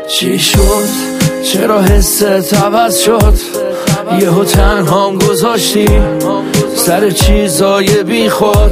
چی شد؟ چرا حست عوض شد؟ یهو تنهام گذاشتی سر چیزای بی خود.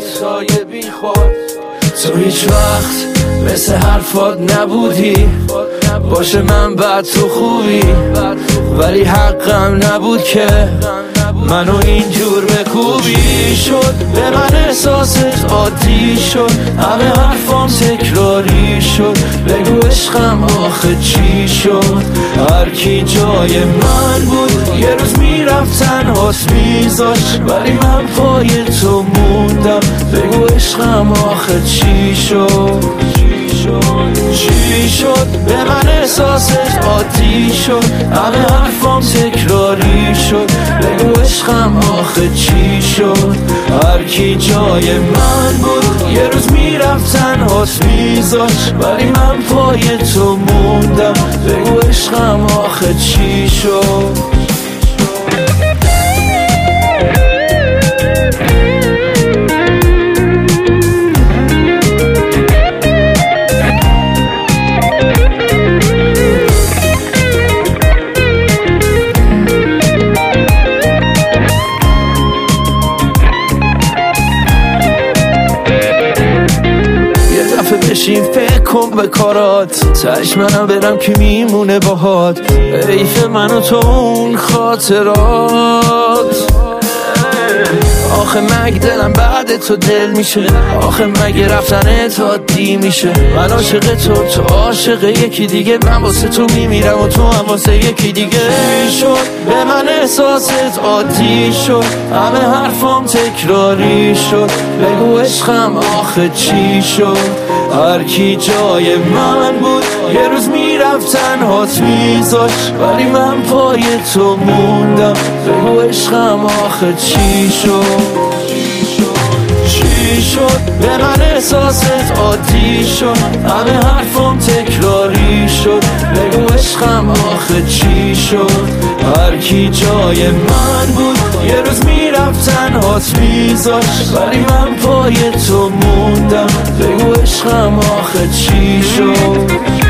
تو هیچ وقت مثل حرفات نبودی، باشه من بد تو خوبی، ولی حقم نبود که منو اینجور بکوبی. شد به من احساست عادی شد، همه حرفام تکراری شد. بگو عشقم آخه چی شد؟ هر کی جای من بود یه روز میرفت تنهات میذاشت، ولی من پای تو موندم. بگو عشقم آخه چی شد؟ چی شد؟ به من احساست عادی شد، همه حرفام تکراری شد. بگو عشقم آخه چی شد؟ هر کی جای من بود یه روز میرفت تنهات میذاشت، ولی من پای تو موندم. بگو عشقم آخه چی شد؟ بشین فکر کن به کارات، تش منم برم که میمونه باهات. حیف من و تو اون خاطرات. آخه مگه دلم بعد تو دل میشه؟ آخه مگه رفتن تو عادی میشه؟ من عاشق تو عاشق یکی دیگه، من واسه تو میمیرم و تو هم واسه یکی دیگه. شد به من احساست عادی شد، همه حرفام تکراری شد. بگو عشقم آخه چی شد؟ هر کی جای من بود یه روز میرفت تنهات میذاشت، ولی من پای تو موندم. بگو عشقم آخه چی شد؟ چی شد؟ به من احساست عادی شد، همه حرفام تکراری شد. بگو عشقم آخه چی شد؟ هر کی جای من بود یه روز میرفت تنهات میذاشت، ولی من پای تو موندم. بگو عشقم آخه چی شد؟